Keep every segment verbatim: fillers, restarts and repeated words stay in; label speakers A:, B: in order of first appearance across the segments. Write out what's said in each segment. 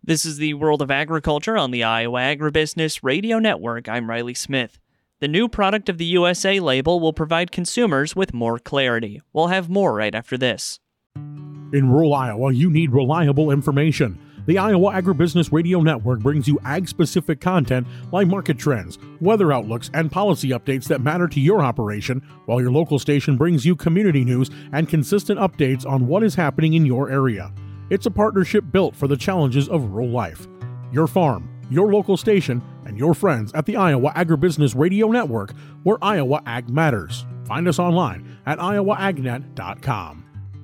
A: This is the World of Agriculture on the Iowa Agribusiness Radio Network. I'm Riley Smith. The new Product of the U S A label will provide consumers with more clarity. We'll have more right after this.
B: In rural Iowa, you need reliable information. The Iowa Agribusiness Radio Network brings you ag-specific content like market trends, weather outlooks, and policy updates that matter to your operation, while your local station brings you community news and consistent updates on what is happening in your area. It's a partnership built for the challenges of rural life. Your farm, your local station, and your friends at the Iowa Agribusiness Radio Network, where Iowa Ag matters. Find us online at iowa agnet dot com.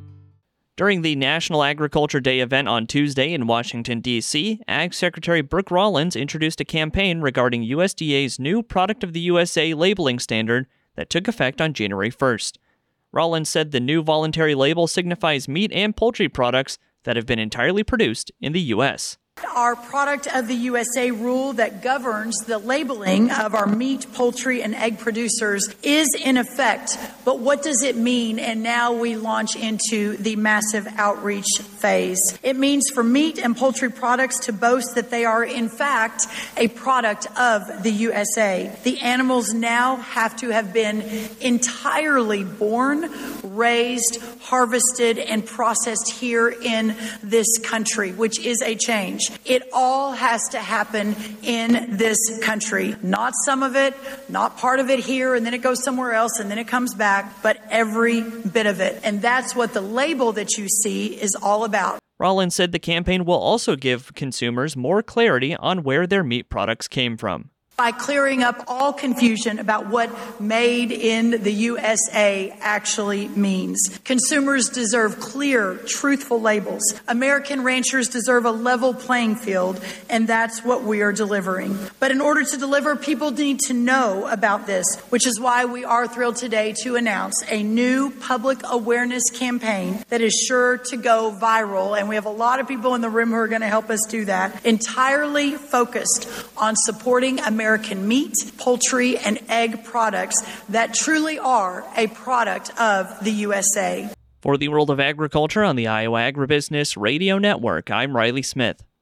A: During the National Agriculture Day event on Tuesday in Washington, D C, Ag Secretary Brooke Rollins introduced a campaign regarding U S D A's new Product of the U S A labeling standard that took effect on January first. Rollins said the new voluntary label signifies meat and poultry products that have been entirely produced in the U S
C: Our Product of the U S A rule that governs the labeling of our meat, poultry, and egg producers is in effect. But what does it mean? And now we launch into the massive outreach phase. It means for meat and poultry products to boast that they are, in fact, a product of the U S A. The animals now have to have been entirely born, raised, harvested, and processed here in this country, which is a change. It all has to happen in this country. Not some of it, not part of it here, and then it goes somewhere else, and then it comes back, but every bit of it. And that's what the label that you see is all about.
A: Rollins said the campaign will also give consumers more clarity on where their meat products came from.
C: By clearing up all confusion about what made in the U S A actually means. Consumers deserve clear, truthful labels. American ranchers deserve a level playing field, and that's what we are delivering. But in order to deliver, people need to know about this, which is why we are thrilled today to announce a new public awareness campaign that is sure to go viral, and we have a lot of people in the room who are going to help us do that, entirely focused on supporting American American meat, poultry, and egg products that truly are a product of the U S A.
A: For the World of Agriculture on the Iowa Agribusiness Radio Network, I'm Riley Smith.